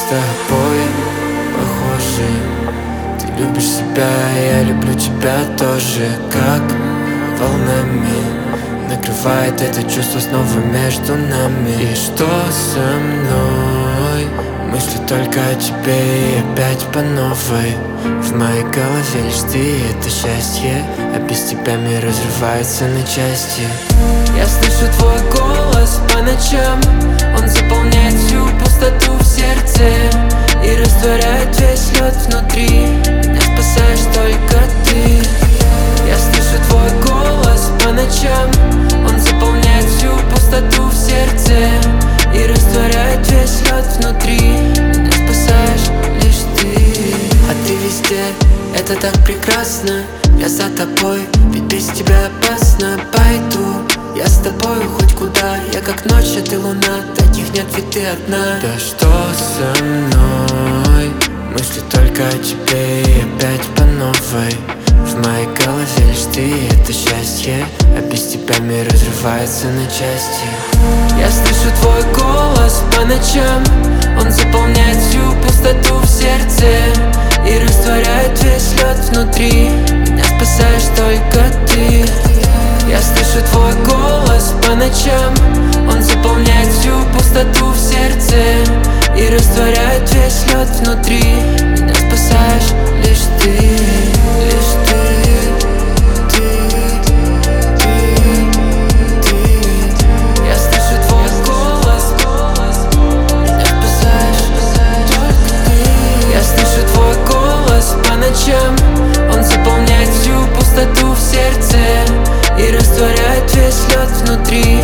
тобой похожи. Ты любишь себя, я люблю тебя тоже. Как волнами накрывает это чувство снова между нами. И что со мной? Мысли только о тебе и опять по новой. В моей голове лишь ты, это счастье, а без тебя мир разрывается на части. Я слышу твой голос по ночам, он заполняет всю пустоту в сердце и растворяет весь лед внутри. Меня спасаешь только ты. Я слышу твой голос по ночам, он заполняет всю пустоту в сердце и растворяет весь лед внутри. Меня спасаешь лишь ты. А ты везде, это так прекрасно. Я за тобой, ведь без тебя опасно. Пойду я с тобой хоть куда. Я как ночь, а ты луна. Таких нет, ведь ты одна. Да что со мной? Мысли только о тебе и опять по новой. В моей голове лишь ты, это счастье, а без тебя мир разрывается на части. Я слышу твой голос по ночам, он заполняет всю пустоту в сердце и растворяет весь лед внутри. Меня спасаешь только ты. Я слышу твой голос по ночам, он заполняет всю пустоту в сердце и растворяет весь лед внутри. Меня спасаешь лишь ты, лишь ты. Я слышу твой голос, меня спасаешь только ты. Я слышу твой голос по ночам, он заполняет всю пустоту в сердце и растворяет весь лед внутри.